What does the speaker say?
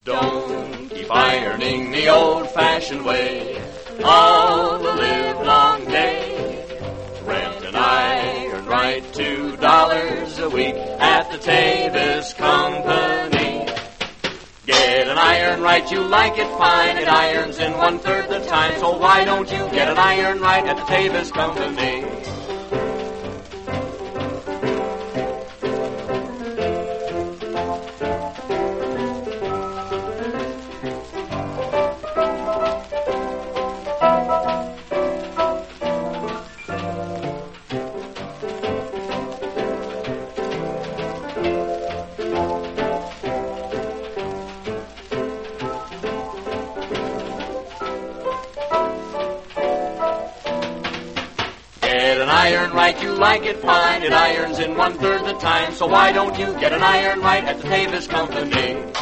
Don't keep ironing the old-fashioned way all the livelong day. Rent and iron right $2 a week at the Tavis Company. Get an iron right, you like it fine. It irons in 1/3 the time. So why don't you get an iron right at the Tavis Company? Get an iron right, you like it fine. It irons in 1/3 the time. So why don't you get an iron right at the Tavis Company?